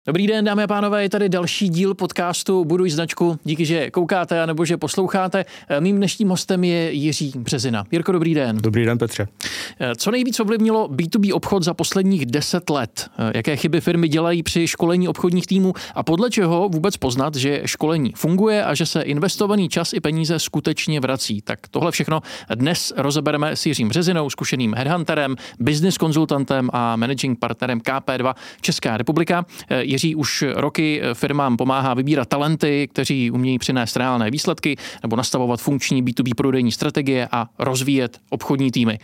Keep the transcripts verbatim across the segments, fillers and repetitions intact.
Dobrý den, dámy a pánové, je tady další díl podcastu Buduj značku. Díky, že koukáte nebo že posloucháte. Mým dnešním hostem je Jiří Březina. Jirko, dobrý den. Dobrý den, Petře. Co nejvíc ovlivnilo bé dvě bé obchod za posledních deset let? Jaké chyby firmy dělají při školení obchodních týmů a podle čeho vůbec poznat, že školení funguje a že se investovaný čas i peníze skutečně vrací? Tak tohle všechno dnes rozebereme s Jiřím Březinou, zkušeným headhunterem, business konzultantem a managing partnerem K P dva Česká republika. Jiří už roky firmám pomáhá vybírat talenty, kteří umějí přinést reálné výsledky nebo nastavovat funkční bé dvě bé prodejní strategie a rozvíjet obchodní týmy.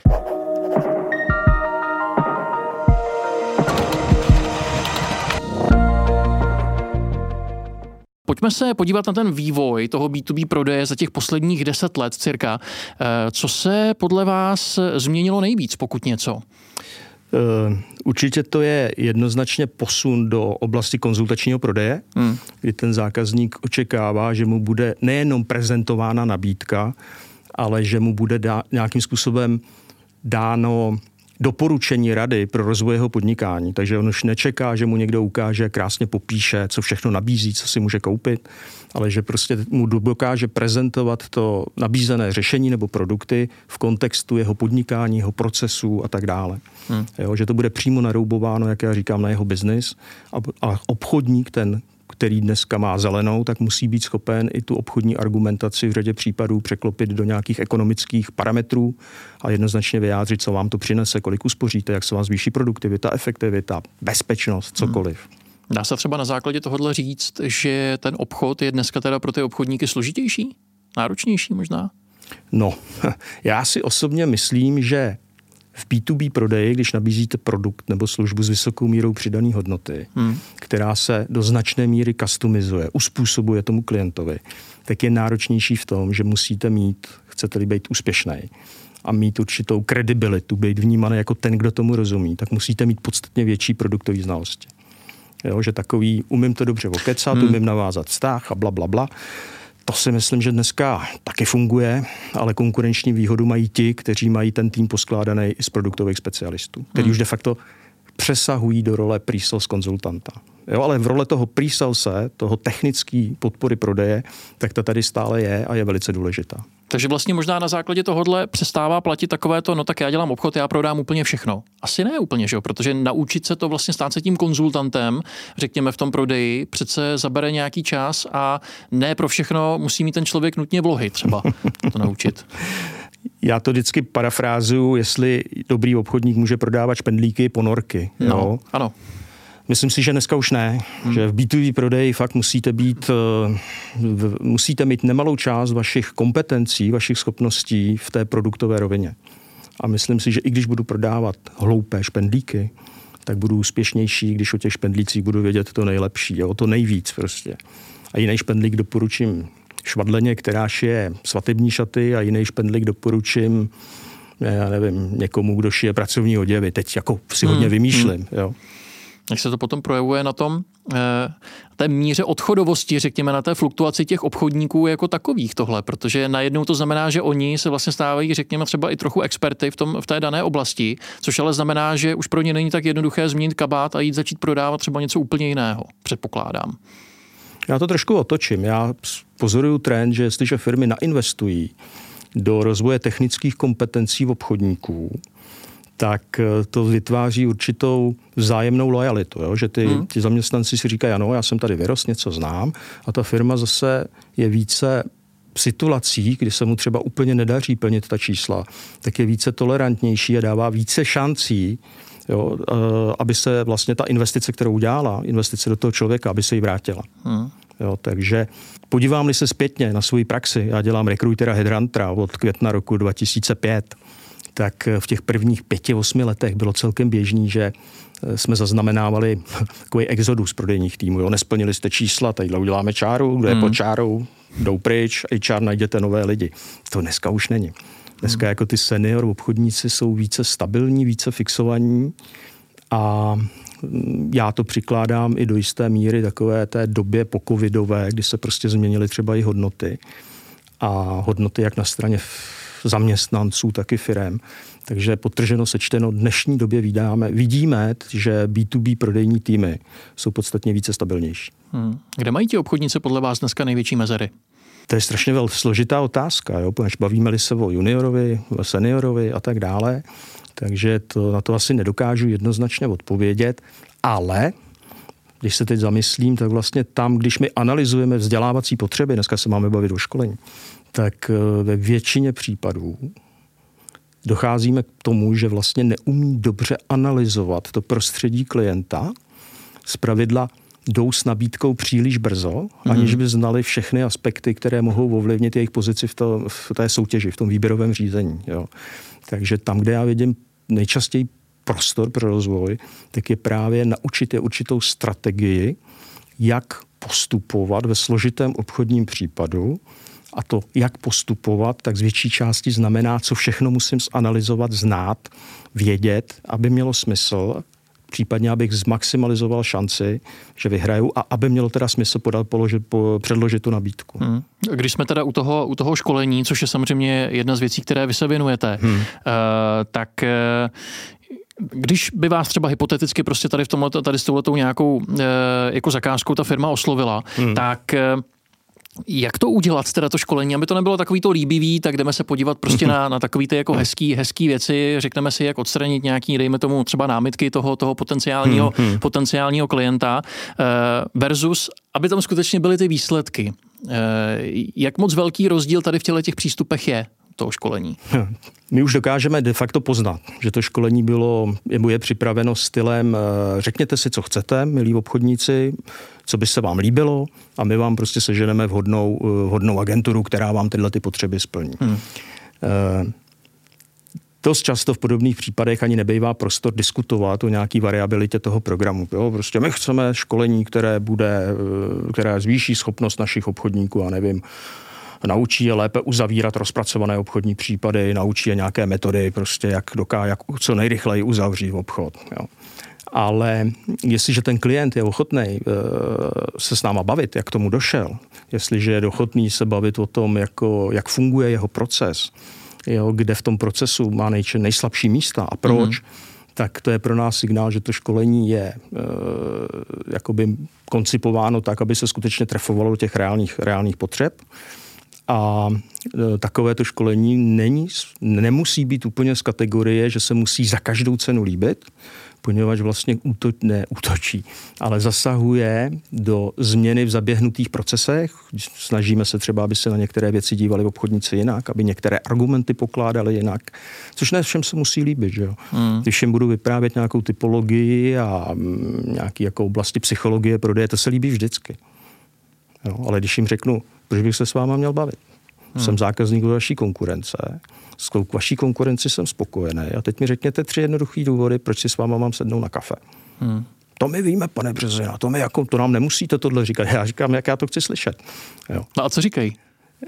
Pojďme se podívat na ten vývoj toho bé dvě bé prodeje za těch posledních deset let cirka. Co se podle vás změnilo nejvíc, pokud něco? Určitě to je jednoznačně posun do oblasti konzultačního prodeje, hmm. kdy ten zákazník očekává, že mu bude nejenom prezentována nabídka, ale že mu bude dá, nějakým způsobem dáno doporučení rady pro rozvoj jeho podnikání. Takže on už nečeká, že mu někdo ukáže, krásně popíše, co všechno nabízí, co si může koupit, ale že prostě mu dokáže prezentovat to nabízené řešení nebo produkty v kontextu jeho podnikání, jeho procesů a tak dále. Hmm. Jo, že to bude přímo naroubováno, jak já říkám, na jeho biznis a, a obchodník, ten, který dneska má zelenou, tak musí být schopen i tu obchodní argumentaci v řadě případů překlopit do nějakých ekonomických parametrů a jednoznačně vyjádřit, co vám to přinese, kolik uspoříte, jak se vám zvýší produktivita, efektivita, bezpečnost, cokoliv. Hmm. Dá se třeba na základě tohohle říct, že ten obchod je dneska teda pro ty obchodníky složitější? Náročnější možná? No, já si osobně myslím, že v bé dvě bé prodeji, když nabízíte produkt nebo službu s vysokou mírou přidané hodnoty, hmm. která se do značné míry customizuje, uspůsobuje tomu klientovi, tak je náročnější v tom, že musíte mít, chcete-li být úspěšný a mít určitou kredibilitu, být vnímaný jako ten, kdo tomu rozumí, tak musíte mít podstatně větší produktový znalosti. Jo, že takový, umím to dobře okecat, hmm. umím navázat vztah a bla, bla, bla. To si myslím, že dneska taky funguje, ale konkurenční výhodu mají ti, kteří mají ten tým poskládaný z produktových specialistů, kteří hmm. už de facto přesahují do role pre-sales konzultanta. Jo, ale v role toho pre-salese, toho technické podpory prodeje, tak ta tady stále je a je velice důležitá. Takže vlastně možná na základě tohohle přestává platit takové to, no tak já dělám obchod, já prodám úplně všechno. Asi ne úplně, že jo, protože naučit se to vlastně stát se tím konzultantem, řekněme v tom prodeji, přece zabere nějaký čas a ne pro všechno musí mít ten člověk nutně vlohy třeba to naučit. Já to vždycky parafrázuju, jestli dobrý obchodník může prodávat špendlíky, ponorky. Jo? No, ano. Myslím si, že dneska už ne, hmm. že v bé dvě bé prodeji fakt musíte být, musíte mít nemalou část vašich kompetencí, vašich schopností v té produktové rovině. A myslím si, že i když budu prodávat hloupé špendlíky, tak budu úspěšnější, když o těch špendlících budu vědět to nejlepší, jo, to nejvíc prostě. A jiný špendlík doporučím švadleně, která šije svatební šaty, a jiný špendlík doporučím, já nevím, někomu, kdo šije pracovní oděvy. Teď jako si hodně hmm. vymýšlím, jo. Jak se to potom projevuje na tom, eh, té míře odchodovosti, řekněme, na té fluktuaci těch obchodníků jako takových tohle, protože najednou to znamená, že oni se vlastně stávají, řekněme, třeba i trochu experty v, tom, v té dané oblasti, což ale znamená, že už pro ně není tak jednoduché změnit kabát a jít začít prodávat třeba něco úplně jiného, předpokládám. Já to trošku otočím. Já pozoruju trend, že jestliže firmy nainvestují do rozvoje technických kompetencí v obchodníků, tak to vytváří určitou vzájemnou lojalitu, jo? Že ty, hmm. ty zaměstnanci si říkají, ano, já jsem tady vyrost, něco znám, a ta firma zase je více v situacích, kdy se mu třeba úplně nedaří plnit ta čísla, tak je více tolerantnější a dává více šancí, jo? Aby se vlastně ta investice, kterou udělala, investice do toho člověka, aby se jí vrátila. Hmm. Jo, takže podívám-li se zpětně na svoji praxi, já dělám rekrutera headhuntera od května roku dva tisíce pět, tak v těch prvních pěti, osmi letech bylo celkem běžný, že jsme zaznamenávali takový exodus prodejních týmů. Jo. Nesplnili jste čísla, tadyhle uděláme čáru, kdo je mm. pod čárou, jdou pryč, H R najděte nové lidi. To dneska už není. Dneska mm. jako ty senior obchodníci jsou více stabilní, více fixovaní a já to přikládám i do jisté míry takové té době pocovidové, kdy se prostě změnily třeba i hodnoty. A hodnoty jak na straně zaměstnanců, taky firem. Takže podtrženo sečteno dnešní době vidíme, vidíme, že bé dvě bé prodejní týmy jsou podstatně více stabilnější. Hmm. Kde mají ti obchodníci podle vás dneska největší mezery? To je strašně velmi složitá otázka, jo? Protože bavíme-li se o juniorovi, o seniorovi a tak dále, takže to, na to asi nedokážu jednoznačně odpovědět, ale když se teď zamyslím, tak vlastně tam, když my analyzujeme vzdělávací potřeby, dneska se máme bavit o školení, tak ve většině případů docházíme k tomu, že vlastně neumí dobře analyzovat to prostředí klienta, zpravidla jdou s nabídkou příliš brzo, mm. aniž by znali všechny aspekty, které mohou ovlivnit jejich pozici v, to, v té soutěži, v tom výběrovém řízení. Jo. Takže tam, kde já vidím nejčastěji prostor pro rozvoj, tak je právě naučit je určitou strategii, jak postupovat ve složitém obchodním případu. A to, jak postupovat, tak z větší části znamená, co všechno musím zanalyzovat, znát, vědět, aby mělo smysl, případně abych zmaximalizoval šanci, že vyhraju a aby mělo teda smysl podat, položit, po, předložit tu nabídku. Hmm. Když jsme teda u toho, u toho školení, což je samozřejmě jedna z věcí, které vy se věnujete, hmm. uh, tak uh, když by vás třeba hypoteticky prostě tady v tomhle, tady s touhletou nějakou uh, jako zakázkou ta firma oslovila, hmm. tak uh, jak to udělat, teda to školení, aby to nebylo takový to líbivý, tak jdeme se podívat prostě na, na takový ty jako hezký, hezký věci, řekneme si, jak odstranit nějaký, dejme tomu třeba námitky toho, toho potenciálního, hmm, hmm. potenciálního klienta versus, aby tam skutečně byly ty výsledky. Jak moc velký rozdíl tady v těle těch přístupech je toho školení? My už dokážeme de facto poznat, že to školení bylo, je připraveno stylem řekněte si, co chcete, milí obchodníci, co by se vám líbilo a my vám prostě seženeme vhodnou, vhodnou agenturu, která vám tyhle ty potřeby splní. Hmm. Dost často v podobných případech ani nebývá prostor diskutovat o nějaký variabilitě toho programu. Jo? Prostě my chceme školení, které bude, které zvýší schopnost našich obchodníků, a nevím, naučí je lépe uzavírat rozpracované obchodní případy, naučí je nějaké metody, prostě jak doká, jak co nejrychleji uzavřít obchod. Jo. Ale jestliže ten klient je ochotný se s náma bavit, jak tomu došel, jestliže je ochotný se bavit o tom, jako, jak funguje jeho proces, jo, kde v tom procesu má nej, nejslabší místa a proč, mm-hmm. tak to je pro nás signál, že to školení je e, jakoby koncipováno tak, aby se skutečně trefovalo do těch reálných, reálných potřeb. A e, takovéto školení není, nemusí být úplně z kategorie, že se musí za každou cenu líbit, poněvadž vlastně úto, ne, útočí, ale zasahuje do změny v zaběhnutých procesech. Snažíme se třeba, aby se na některé věci dívali obchodníci jinak, aby některé argumenty pokládali jinak, což ne všem se musí líbit. Že jo? Hmm. Když jim budu vyprávět nějakou typologii a m, nějaký jako oblasti psychologie prodeje, to se líbí vždycky. Jo? Ale když jim řeknu, proč bych se s váma měl bavit? Hmm. Jsem zákazník vaší konkurence, s vaší konkurenci jsem spokojený a teď mi řekněte tři jednoduchý důvody, proč si s váma mám sednout na kafe. Hmm. To my víme, pane Březina, to, my jako, to nám nemusíte tohle říkat. Já říkám, jak já to chci slyšet. Jo. No a co říkají?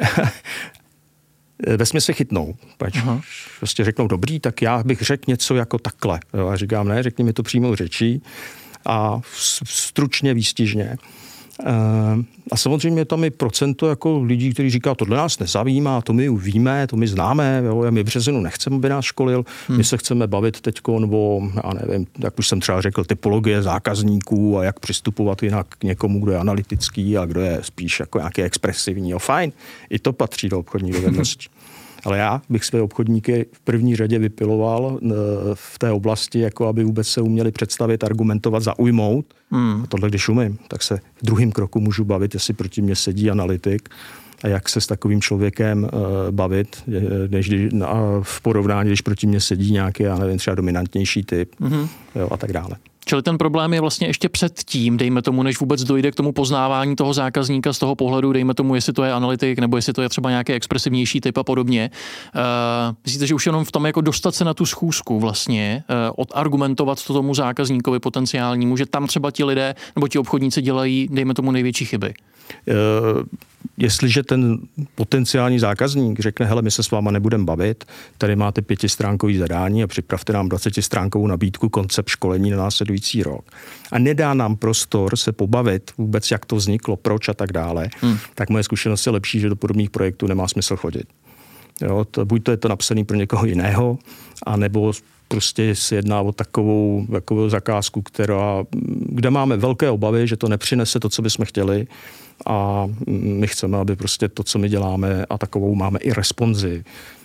Vesměs se chytnou. Pač prostě řeknou, dobrý, tak já bych řekl něco jako takhle. Jo, a říkám, ne, řekni mi to přímo řečí a stručně, výstižně. A samozřejmě je tam i procento jako lidí, kteří říká, tohle nás nezajímá, to my víme, to my známe, jo, my Březinu nechceme, aby nás školil, hmm. my se chceme bavit teďko, nebo já nevím, jak už jsem třeba řekl, typologie zákazníků a jak přistupovat jinak k někomu, kdo je analytický a kdo je spíš jako nějaký expresivní. Jo, fajn, i to patří do obchodní dovednosti. Ale já bych své obchodníky v první řadě vypiloval v té oblasti, jako aby vůbec se uměli představit, argumentovat, zaujmout. Hmm. A tohle, když umím, tak se v druhém kroku můžu bavit, jestli proti mně sedí analytik a jak se s takovým člověkem uh, bavit, než když, no, v porovnání, když proti mně sedí nějaký, já nevím, třeba dominantnější typ, hmm. jo, a tak dále. Čili ten problém je vlastně ještě před tím, dejme tomu, než vůbec dojde k tomu poznávání toho zákazníka z toho pohledu, dejme tomu, jestli to je analytik, nebo jestli to je třeba nějaký expresivnější typ a podobně. Uh, myslíte, že už jenom v tom jako dostat se na tu schůzku vlastně, uh, odargumentovat to tomu zákazníkovi potenciálnímu, že tam třeba ti lidé nebo ti obchodníci dělají, dejme tomu, největší chyby? Uh, jestliže ten potenciální zákazník řekne, hele, my se s váma nebudeme bavit, tady máte pětistránkový zadání a připravte nám dvacetistránkovou nabídku, koncept školení na následující rok. A nedá nám prostor se pobavit vůbec, jak to vzniklo, proč a tak dále, hmm. tak moje zkušenost je lepší, že do podobných projektů nemá smysl chodit. Jo, to, buď to je to napsané pro někoho jiného, anebo prostě se jedná o takovou, takovou zakázku, která, kde máme velké obavy, že to nepřinese to, co bychom chtěli, a my chceme, aby prostě to, co my děláme, a takovou máme i responzi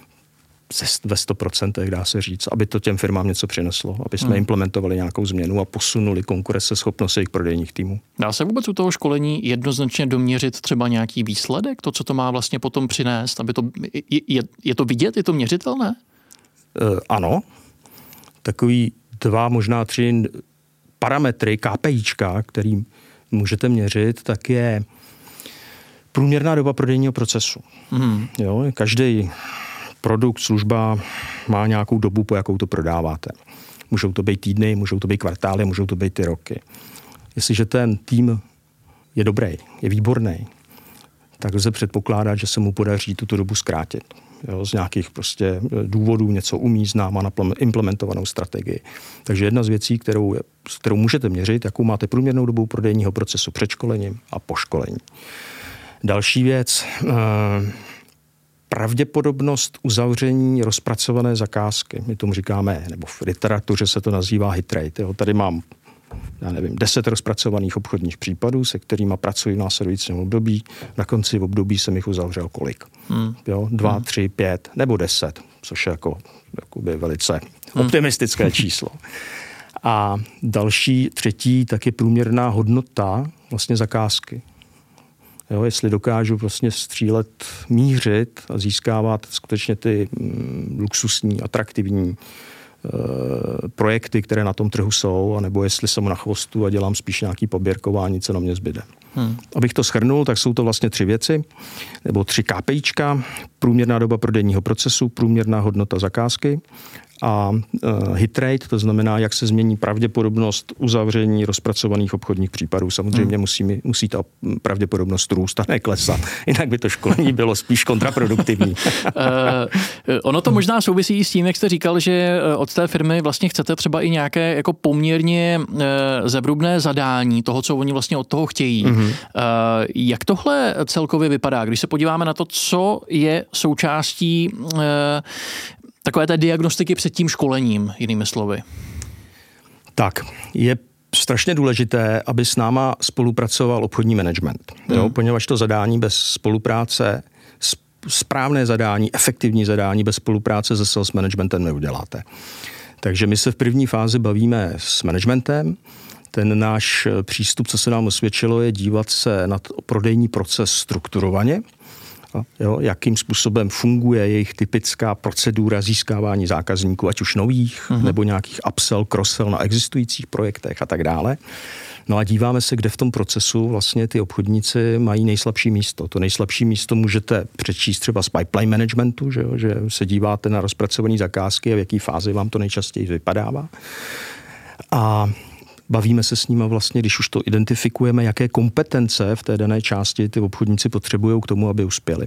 ve sto procent, dá se říct, aby to těm firmám něco přineslo, aby jsme hmm. implementovali nějakou změnu a posunuli konkurenceschopnost jejich prodejních týmů. Dá se vůbec u toho školení jednoznačně doměřit třeba nějaký výsledek, to, co to má vlastně potom přinést, aby to, je, je, je to vidět, je to měřitelné? E, ano. Takový dva, možná tři parametry, KPIčka, který můžete měřit, tak je průměrná doba prodejního procesu. Hmm. Jo, každý produkt, služba má nějakou dobu, po jakou to prodáváte. Můžou to být týdny, můžou to být kvartály, můžou to být ty roky. Jestliže ten tým je dobrý, je výborný, tak lze předpokládat, že se mu podaří tuto dobu zkrátit. Jo, z nějakých prostě důvodů něco umí, zná, má implementovanou strategii. Takže jedna z věcí, kterou, kterou můžete měřit, jakou máte průměrnou dobu prodejního procesu před školením a po školení. Další věc, pravděpodobnost uzavření rozpracované zakázky. My tomu říkáme, nebo v literatuře se to nazývá hit rate. Jo, tady mám, já nevím, deset rozpracovaných obchodních případů, se kterými pracuji v následujícím období. Na konci období jsem jich uzavřel kolik? Hmm. Jo, dva, hmm. tři, pět nebo deset, což je jako, jakoby velice hmm. optimistické číslo. A další, třetí, tak je průměrná hodnota vlastně zakázky. Jo, jestli dokážu vlastně střílet, mířit a získávat skutečně ty mm, luxusní, atraktivní e, projekty, které na tom trhu jsou, anebo jestli jsem na chvostu a dělám spíš nějaký poběrkování, co na mě zbyde. Hmm. Abych to shrnul, tak jsou to vlastně tři věci, nebo tři KPIčka, průměrná doba prodejního procesu, průměrná hodnota zakázky a uh, hit rate, to znamená, jak se změní pravděpodobnost uzavření rozpracovaných obchodních případů. Samozřejmě hmm. musí, musí ta pravděpodobnost růst a ne klesat, jinak by to školení bylo spíš kontraproduktivní. uh, ono to možná souvisí i s tím, jak jste říkal, že od té firmy vlastně chcete třeba i nějaké jako poměrně uh, zevrubné zadání toho, co oni vlastně od toho chtějí. Hmm. Uh, jak tohle celkově vypadá, když se podíváme na to, co je součástí uh, takové té diagnostiky před tím školením, jinými slovy? Tak, je strašně důležité, aby s náma spolupracoval obchodní management. Hmm. Jo, poněvadž to zadání bez spolupráce, správné zadání, efektivní zadání bez spolupráce se sales managementem neuděláte. Takže my se v první fázi bavíme s managementem. Ten náš přístup, co se nám osvědčilo, je dívat se na prodejní proces strukturovaně. Jo, jakým způsobem funguje jejich typická procedura získávání zákazníků, ať už nových, uh-huh. nebo nějakých upsell, cross-sell na existujících projektech a tak dále. No a díváme se, kde v tom procesu vlastně ty obchodníci mají nejslabší místo. To nejslabší místo můžete přečíst třeba z pipeline managementu, že, jo, že se díváte na rozpracované zakázky a v jaký fázi vám to nejčastěji vypadává. A bavíme se s nimi vlastně, když už to identifikujeme, jaké kompetence v té dané části ty obchodníci potřebují k tomu, aby uspěli.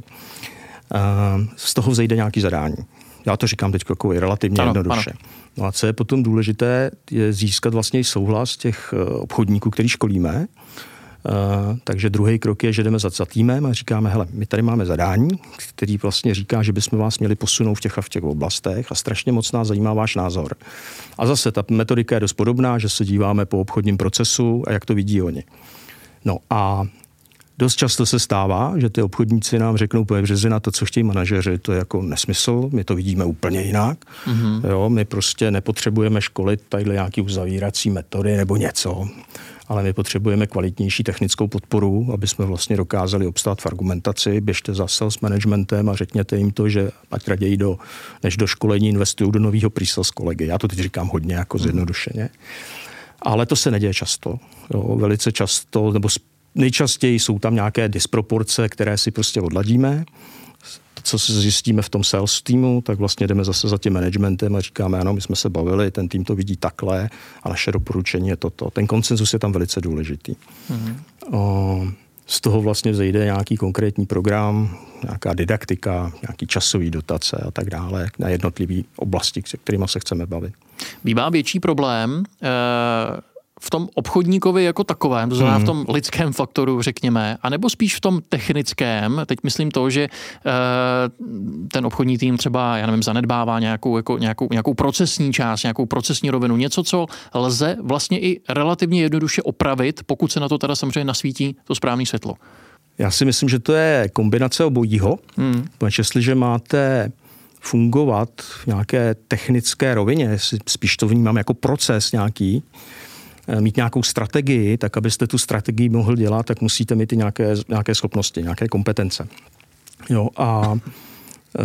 Z toho vzejde nějaký zadání. Já to říkám teď jako relativně ano, jednoduše. Ano. No a co je potom důležité, je získat vlastně souhlas těch obchodníků, který školíme. Uh, takže druhý krok je, že jdeme za, za týmem a říkáme, hele, my tady máme zadání, který vlastně říká, že bychom vás měli posunout v těch a v těch oblastech a strašně moc nás zajímá váš názor. A zase ta metodika je dost podobná, že se díváme po obchodním procesu a jak to vidí oni. No a dost často se stává, že ty obchodníci nám řeknou po březina to, co chtějí manažeři, to je jako nesmysl, my to vidíme úplně jinak. Mm-hmm. Jo, my prostě nepotřebujeme školit tadyhle nějaký uzavírací metody nebo něco, ale my potřebujeme kvalitnější technickou podporu, aby jsme vlastně dokázali obstát v argumentaci. Běžte za sales managementem a řekněte jim to, že ať raději do, než do školení investují do nového pre-sales kolegy. Já to teď říkám hodně jako zjednodušeně. Ale to se neděje často. Jo, velice často, nebo nejčastěji jsou tam nějaké disproporce, které si prostě odladíme. Co si zjistíme v tom sales týmu, tak vlastně jdeme zase za tím managementem a říkáme, ano, my jsme se bavili, ten tým to vidí takhle a naše doporučení je toto. Ten konsenzus je tam velice důležitý. Mm-hmm. O, z toho vlastně vzejde nějaký konkrétní program, nějaká didaktika, nějaký časový dotace a tak dále na jednotlivé oblasti, se kterými se chceme bavit. Bývá větší problém, v tom obchodníkovi jako takovém, to znamená v tom lidském faktoru, řekněme, anebo spíš v tom technickém, teď myslím to, že ten obchodní tým třeba, já nevím, zanedbává nějakou, jako, nějakou, nějakou procesní část, nějakou procesní rovinu, něco, co lze vlastně i relativně jednoduše opravit, pokud se na to teda samozřejmě nasvítí to správné světlo. Já si myslím, že to je kombinace obojího, hmm. protože jestliže máte fungovat v nějaké technické rovině, spíš to vnímám jako proces nějaký, mít nějakou strategii, tak abyste tu strategii mohl dělat, tak musíte mít i nějaké, nějaké schopnosti, nějaké kompetence. Jo, a e,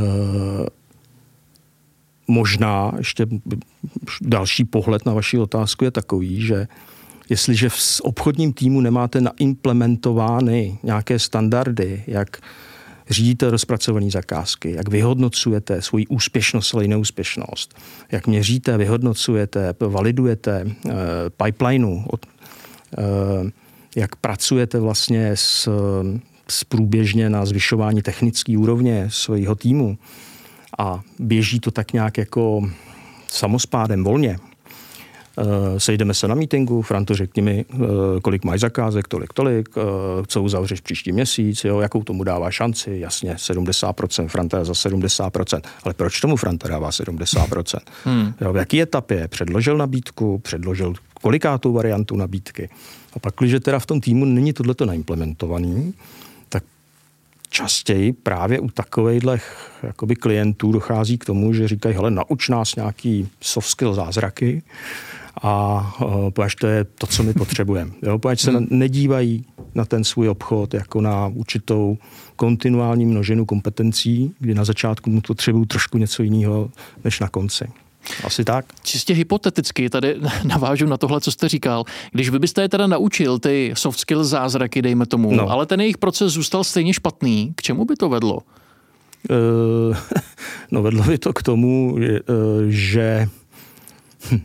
možná ještě další pohled na vaši otázku je takový, že jestliže v obchodním týmu nemáte naimplementovány nějaké standardy, jak řídíte rozpracované zakázky, jak vyhodnocujete svoji úspěšnost a neúspěšnost, jak měříte, vyhodnocujete, validujete uh, pipelineu, od, uh, jak pracujete vlastně s, s průběžně na zvyšování technické úrovně svého týmu a běží to tak nějak jako samospádem, volně. Uh, sejdeme se na meetingu, Franto, řekni mi, uh, kolik máš zakázek, tolik, tolik, uh, co uzavřeš příští měsíc, jo, jakou tomu dává šanci, jasně, sedmdesát procent, Franta za sedmdesát procent, ale proč tomu Franta dává sedmdesát procent? Hmm. Jo, v jaký etapě? Předložil nabídku, předložil kolikátou variantu nabídky. A pak, když teda v tom týmu není tohleto naimplementovaný, tak častěji právě u takovejhle jakoby klientů dochází k tomu, že říkají, hele, nauč nás nějaký soft skill zázraky, a uh, poněž to je to, co my potřebujeme. Poněž se hmm. nedívají na ten svůj obchod jako na určitou kontinuální množinu kompetencí, kdy na začátku mu potřebují trošku něco jiného než na konci. Asi tak. Čistě hypoteticky tady navážu na tohle, co jste říkal. Když vy byste je teda naučil ty soft skills zázraky, dejme tomu, no. ale ten jejich proces zůstal stejně špatný, k čemu by to vedlo? Uh, no vedlo by to k tomu, že... Hm.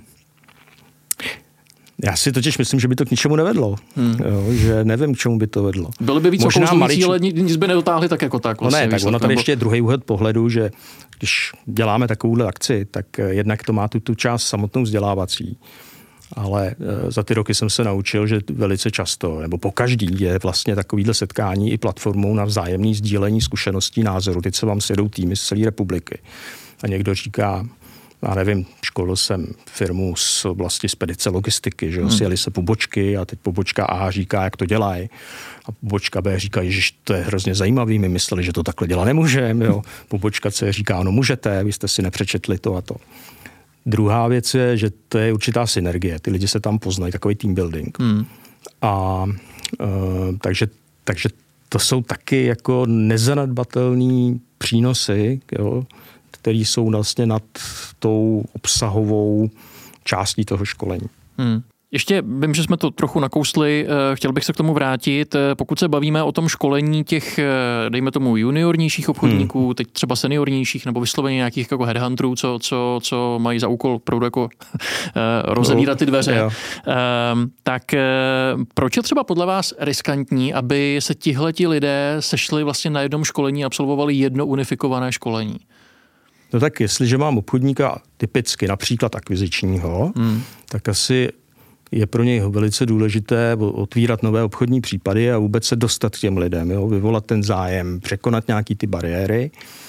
Já si totiž myslím, že by to k ničemu nevedlo. Hmm. Jo, že nevím, k čemu by to vedlo. Bylo by víc okouzlující, malič... ale nic by nedotáhli tak jako tak. Vlastně, no ne, tak ono tady ještě je druhý úhel pohledu, že když děláme takovouhle akci, tak jednak to má tu, tu část samotnou vzdělávací. Ale za ty roky jsem se naučil, že velice často, nebo po každý je vlastně takovýhle setkání i platformou na vzájemné sdílení zkušeností, názorů. Teď se vám sjedou týmy z celé republiky. A někdo říká, já nevím, školil jsem firmu z oblasti spedice logistiky, že jo, hmm. sjeli se pobočky a teď pobočka A říká, jak to dělají. A pobočka B říká, ježiš, to je hrozně zajímavý, my mysleli, že to takhle dělat nemůžeme, jo. Pobočka C říká, no můžete, vy jste si nepřečetli to a to. Druhá věc je, že to je určitá synergie, ty lidi se tam poznají, takový team building. Hmm. A uh, takže, takže to jsou taky jako nezanedbatelný přínosy, jo, které jsou vlastně nad tou obsahovou částí toho školení. Hmm. Ještě vím, že jsme to trochu nakousli, chtěl bych se k tomu vrátit. Pokud se bavíme o tom školení těch, dejme tomu, juniornějších obchodníků, hmm. teď třeba seniornějších nebo vysloveně nějakých jako headhunterů, co, co, co mají za úkol opravdu jako rozevírat ty dveře, no, tak proč je třeba podle vás riskantní, aby se tihleti lidé sešli vlastně na jednom školení a absolvovali jedno unifikované školení? No tak jestliže mám obchodníka typicky například akvizičního, hmm. tak asi je pro něj velice důležité otvírat nové obchodní případy a vůbec se dostat k těm lidem, jo? Vyvolat ten zájem, překonat nějaký ty bariéry.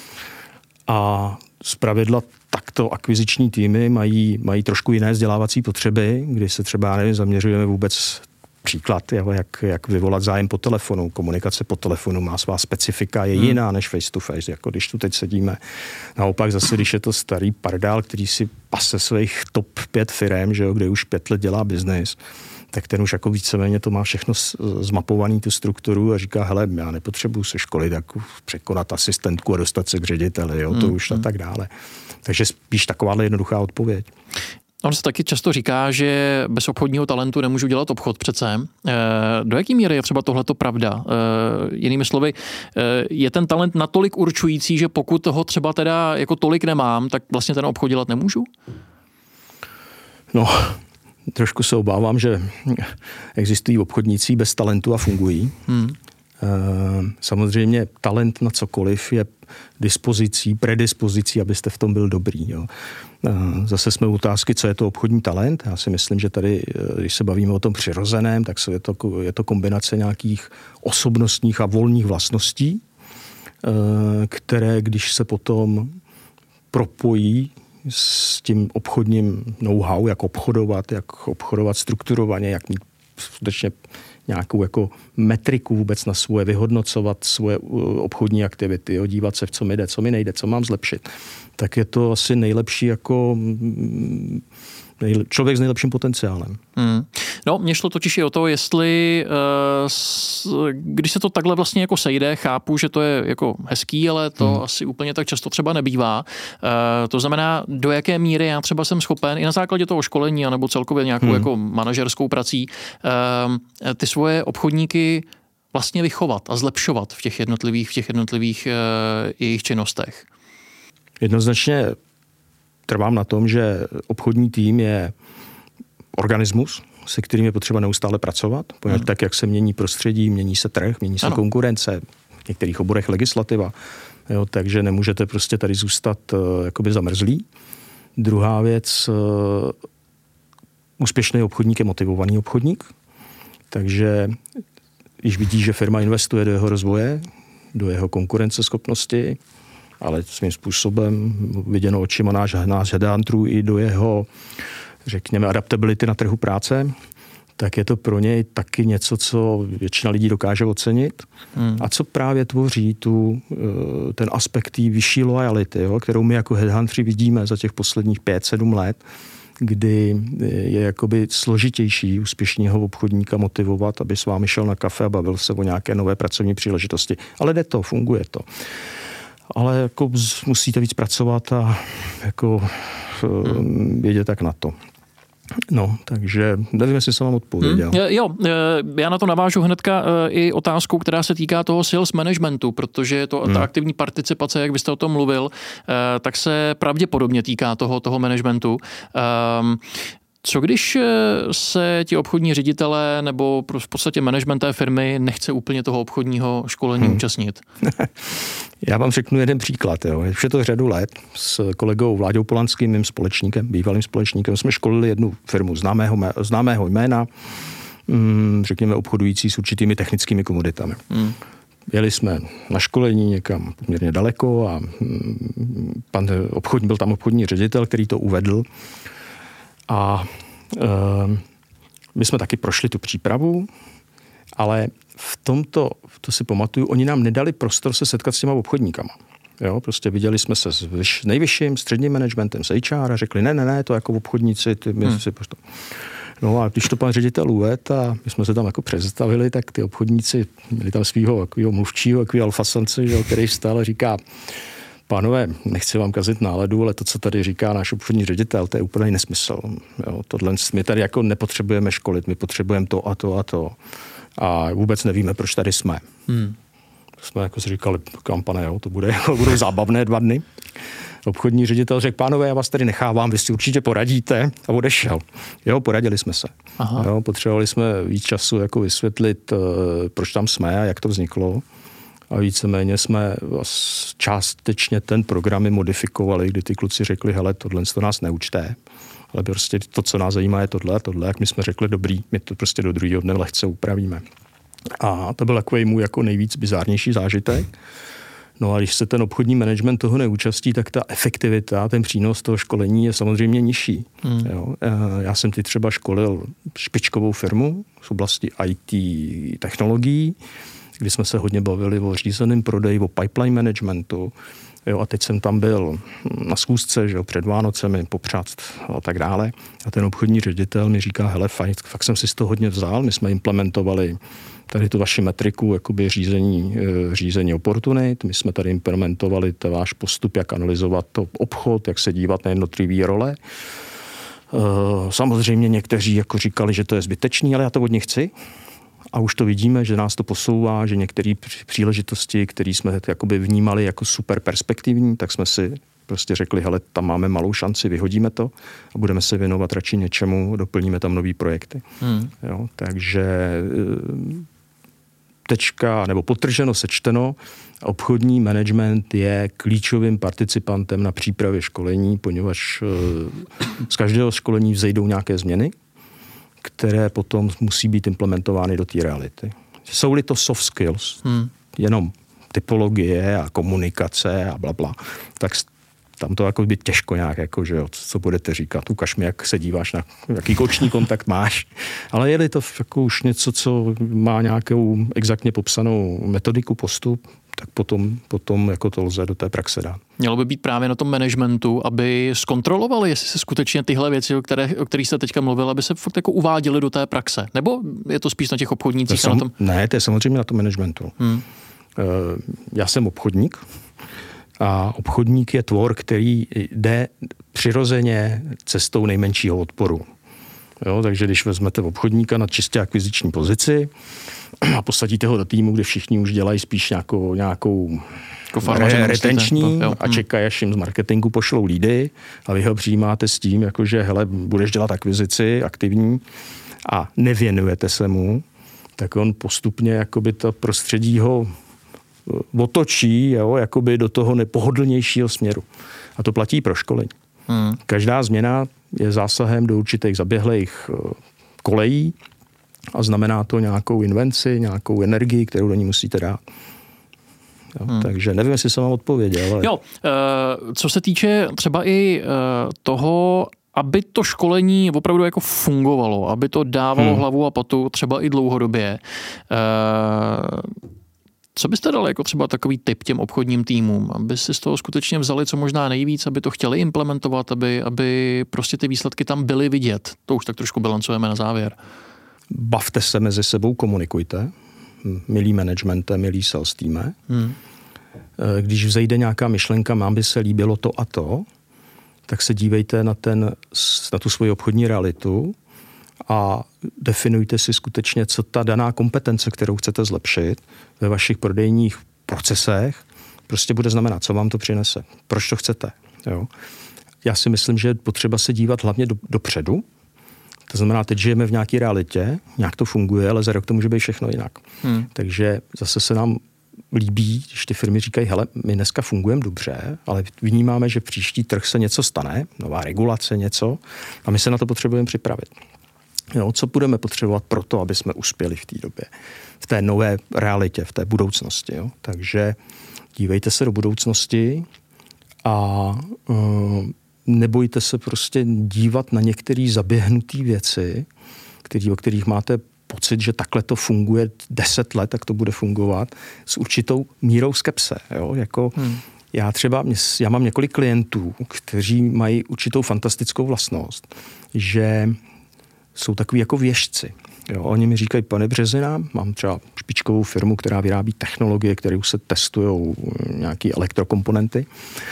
A zpravidla takto akviziční týmy mají, mají trošku jiné vzdělávací potřeby, kdy se třeba, nevím, zaměřujeme vůbec příklad, jo? Jak, jak vyvolat zájem po telefonu. Komunikace po telefonu má svá specifika, je jiná hmm. než face to face, jako když tu teď sedíme. Naopak zase, když je to starý pardál, který si pase svých top pět firem, že jo, kde už pět let dělá biznis, tak ten už jako víceméně to má všechno zmapovaný, tu strukturu a říká, hele, já nepotřebuji se školit, jako překonat asistentku a dostat se k řediteli, jo, to hmm. už a tak dále. Takže spíš takováhle jednoduchá odpověď. On se taky často říká, že bez obchodního talentu nemůžu dělat obchod přece. Do jaký míry je třeba tohleto pravda? Jinými slovy, je ten talent natolik určující, že pokud toho třeba teda jako tolik nemám, tak vlastně ten obchod dělat nemůžu? No, trošku se obávám, že existují obchodníci bez talentu a fungují. Hmm. Samozřejmě talent na cokoliv je dispozicí, predispozicí, abyste v tom byl dobrý. Jo. Zase jsme u otázky, co je to obchodní talent. Já si myslím, že tady, když se bavíme o tom přirozeném, tak je to, je to kombinace nějakých osobnostních a volných vlastností, které, když se potom propojí s tím obchodním know-how, jak obchodovat, jak obchodovat strukturovaně, jak mít skutečně nějakou jako metriku vůbec na svoje, vyhodnocovat svoje obchodní aktivity, jo, dívat se, v co mi jde, co mi nejde, co mám zlepšit, tak je to asi nejlepší jako nejle, člověk s nejlepším potenciálem. Hmm. No, mně šlo totiž i o to, jestli uh, když se to takhle vlastně jako sejde, chápu, že to je jako hezký, ale to hmm. asi úplně tak často třeba nebývá. Uh, to znamená, do jaké míry já třeba jsem schopen i na základě toho školení anebo celkově nějakou hmm. jako manažerskou prací uh, ty svoje obchodníky vlastně vychovat a zlepšovat v těch jednotlivých, v těch jednotlivých uh, jejich činnostech. Jednoznačně trvám na tom, že obchodní tým je organismus, se kterým je potřeba neustále pracovat, protože hmm. tak, jak se mění prostředí, mění se trh, mění se ano. konkurence, v některých oborech legislativa, jo, takže nemůžete prostě tady zůstat uh, jakoby zamrzlý. Druhá věc, uh, úspěšný obchodník je motivovaný obchodník, takže když vidí, že firma investuje do jeho rozvoje, do jeho konkurenceschopnosti, ale svým způsobem viděno očima náš, náš headhunterů i do jeho, řekněme, adaptability na trhu práce, tak je to pro něj taky něco, co většina lidí dokáže ocenit hmm. a co právě tvoří tu, ten aspekt té vyšší loyalty, jo, kterou my jako headhunteri vidíme za těch posledních pět sedm let, kdy je jakoby složitější úspěšného obchodníka motivovat, aby s vámi šel na kafe a bavil se o nějaké nové pracovní příležitosti. Ale jde to, funguje to. Ale jako musíte víc pracovat a jako hmm. vědět tak na to. No, takže nevím, jestli jsem vám odpověděl. Hmm. Jo, já na to navážu hnedka i otázkou, která se týká toho sales managementu, protože to, ta hmm. aktivní participace, jak byste o tom mluvil, tak se pravděpodobně týká toho, toho managementu. Um, Co když se ti obchodní ředitelé nebo v podstatě management té firmy nechce úplně toho obchodního školení hmm. účastnit? Já vám řeknu jeden příklad. Jo. Už je to řadu let s kolegou Vláďou Polanským, mým společníkem, bývalým společníkem. Jsme školili jednu firmu známého, známého jména, řekněme obchodující s určitými technickými komoditami. Hmm. Jeli jsme na školení někam poměrně daleko a pan obchodní, byl tam obchodní ředitel, který to uvedl. A e, my jsme taky prošli tu přípravu, ale v tomto, to si pamatuju, oni nám nedali prostor se setkat s těma obchodníkama. Jo, prostě viděli jsme se s nejvyšším středním managementem, s H R a řekli, ne, ne, ne, to jako obchodníci, ty my hmm. si prostě... No a když to pan ředitel uvedl a my jsme se tam jako představili, tak ty obchodníci měli tam svýho takového mluvčího, takový alfasance, který stále říká, pánové, nechci vám kazit náladu, ale to, co tady říká náš obchodní ředitel, to je úplný nesmysl. Jo, tohle, my tady jako nepotřebujeme školit, my potřebujeme to a to a to. A vůbec nevíme, proč tady jsme. Hmm. Jsme jako si říkali, kam pane, jo, to bude, budou zábavné dva dny. Obchodní ředitel řekl, pánové, já vás tady nechávám, vy si určitě poradíte a odešel. Jo, poradili jsme se. Jo, potřebovali jsme víc času jako vysvětlit, proč tam jsme a jak to vzniklo. A víceméně jsme částečně ten program modifikovali, kdy ty kluci řekli, hele, tohle to nás neučte, ale prostě to, co nás zajímá, je tohle a tohle. Jak my jsme řekli, dobrý, my to prostě do druhého dne lehce upravíme. A to byl takový můj jako nejvíc bizárnější zážitek. No a když se ten obchodní management toho neúčastí, tak ta efektivita, ten přínos toho školení je samozřejmě nižší. Hmm. Jo. Já jsem ty třeba školil špičkovou firmu z oblasti í té technologií, kdy jsme se hodně bavili o řízeném prodeji, o pipeline managementu. Jo, a teď jsem tam byl na schůzce, že jo, před Vánocemi, popřát a tak dále. A ten obchodní ředitel mi říká, hele, fajn, fakt jsem si z toho hodně vzal, my jsme implementovali tady tu vaši metriku, jakoby řízení, řízení oportunit, my jsme tady implementovali ten váš postup, jak analyzovat to obchod, jak se dívat na jednotlivý role. Samozřejmě někteří jako říkali, že to je zbytečný, ale já to od nich chci. A už to vidíme, že nás to posouvá, že některé příležitosti, které jsme jakoby vnímali jako super perspektivní, tak jsme si prostě řekli, hele, tam máme malou šanci, vyhodíme to a budeme se věnovat radši něčemu, doplníme tam nový projekty. Hmm. Jo, takže tečka nebo podtrženo sečteno, obchodní management je klíčovým participantem na přípravě školení, poněvadž z každého školení vzejdou nějaké změny, které potom musí být implementovány do té reality. Jsou-li to soft skills, hmm. jenom typologie a komunikace a blabla, tak tam to jako by těžko nějak, jako, že jo, co budete říkat, ukaž mi, jak se díváš, na jaký oční kontakt máš. Ale je-li to jako už něco, co má nějakou exaktně popsanou metodiku, postup, tak potom, potom jako to lze do té praxe dát. Mělo by být právě na tom managementu, aby zkontrolovali, jestli se skutečně tyhle věci, o, které, o kterých jste teďka mluvil, aby se fakt jako uváděli do té praxe. Nebo je to spíš na těch obchodnících? To sam, na tom... Ne, to je samozřejmě na tom managementu. Hmm. Já jsem obchodník a obchodník je tvor, který jde přirozeně cestou nejmenšího odporu. Jo, takže když vezmete obchodníka na čistě akviziční pozici a posadíte ho do týmu, kde všichni už dělají spíš nějakou, nějakou re, retenční to, a čekají, až jim z marketingu pošlou lídy a vy ho přijímáte s tím, jakože hele, budeš dělat akvizici aktivní a nevěnujete se mu, tak on postupně jakoby to prostředí ho otočí, jo, jakoby do toho nepohodlnějšího směru. A to platí pro školení. Hmm. Každá změna je zásahem do určitých zaběhlých kolejí a znamená to nějakou invenci, nějakou energii, kterou do ní musíte dát. Jo, hmm. Takže nevím, jestli jsem vám odpověděl. Ale... Jo, co se týče třeba i toho, aby to školení opravdu jako fungovalo, aby to dávalo hmm. hlavu a patu třeba i dlouhodobě, co byste dali jako třeba takový tip těm obchodním týmům, aby si z toho skutečně vzali co možná nejvíc, aby to chtěli implementovat, aby, aby prostě ty výsledky tam byly vidět? To už tak trošku bilancujeme na závěr. Bavte se mezi sebou, komunikujte. Milý managemente, milý sales týme. Hmm. Když vzejde nějaká myšlenka, mám by se líbilo to a to, tak se dívejte na, ten, na tu svoji obchodní realitu a definujte si skutečně, co ta daná kompetence, kterou chcete zlepšit ve vašich prodejních procesech, prostě bude znamenat, co vám to přinese, proč to chcete. Jo? Já si myslím, že je potřeba se dívat hlavně do, dopředu. To znamená, teď žijeme v nějaké realitě, nějak to funguje, ale za rok to může být všechno jinak. Hmm. Takže zase se nám líbí, když ty firmy říkají, hele, my dneska fungujeme dobře, ale vnímáme, že příští trh se něco stane, nová regulace, něco, a my se na to potřebujeme připravit. Jo, co budeme potřebovat pro to, aby jsme uspěli v té době, v té nové realitě, v té budoucnosti. Jo? Takže dívejte se do budoucnosti a uh, nebojte se prostě dívat na některé zaběhnuté věci, který, o kterých máte pocit, že takhle to funguje deset let, tak to bude fungovat s určitou mírou skepse. Jo? Jako hmm. Já třeba, já mám několik klientů, kteří mají určitou fantastickou vlastnost, že jsou takový jako věštci. Jo, oni mi říkají, pane Březina, mám třeba špičkovou firmu, která vyrábí technologie, které už se testují nějaké elektrokomponenty.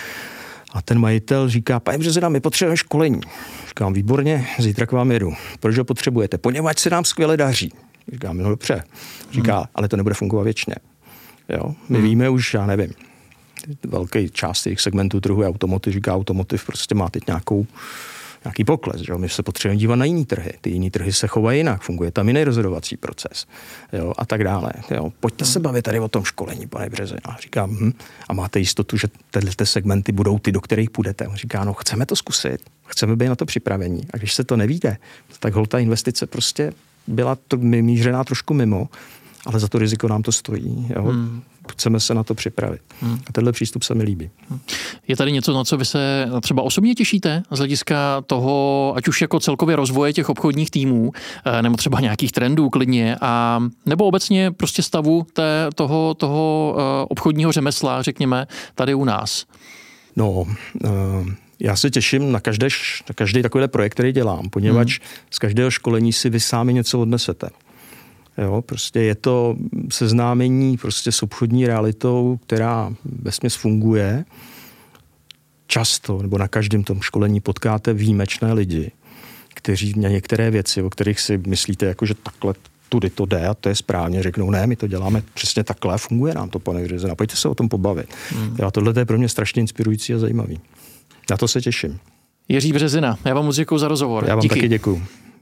A ten majitel říká, pane Březina, my potřebujeme školení. Říkám, výborně, zítra k vám jedu. Proč ho potřebujete? Poněvadž se nám skvěle daří. Říkám, no dobře. Říká, hmm. ale to nebude fungovat věčně. Jo, my hmm. víme už, já nevím, velký část jejich segmentů trhu je automotiv. Říká, automotiv prostě má teď nějakou nějaký pokles, že jo? My se potřebujeme dívat na jiný trhy. Ty jiný trhy se chovají jinak, funguje tam jiný rozhodovací proces, jo? A tak dále. Jo? Pojďte hmm. se bavit tady o tom školení, pane Březina. Říkám, hm, a máte jistotu, že tyhle segmenty budou ty, do kterých půjdete? On říká, no chceme to zkusit, chceme být na to připravení. A když se to nevíde, tak hol ta investice prostě byla to mířená trošku mimo, ale za to riziko nám to stojí. Jo? Hmm. Chceme se na to připravit. Hmm. A tenhle přístup se mi líbí. Je tady něco, na co vy se třeba osobně těšíte z hlediska toho, ať už jako celkově rozvoje těch obchodních týmů, nebo třeba nějakých trendů klidně, a nebo obecně prostě stavu té, toho, toho obchodního řemesla, řekněme, tady u nás? No, uh, já se těším na, každé, na každý takovýhle projekt, který dělám, poněvadž hmm. z každého školení si vy sami něco odnesete. Jo, prostě je to seznámení prostě s obchodní realitou, která vesměs funguje. Často, nebo na každém tom školení potkáte výjimečné lidi, kteří na některé věci, o kterých si myslíte, jako, že takhle tudy to jde a to je správně, řeknou, ne, my to děláme přesně takhle, funguje nám to, pane Březina, pojďte se o tom pobavit. Hmm. Jo, tohle je pro mě strašně inspirující a zajímavý. Na to se těším. Jiří Březina, já vám moc děkuju za rozhovor. Já vám Díky. taky děkuju.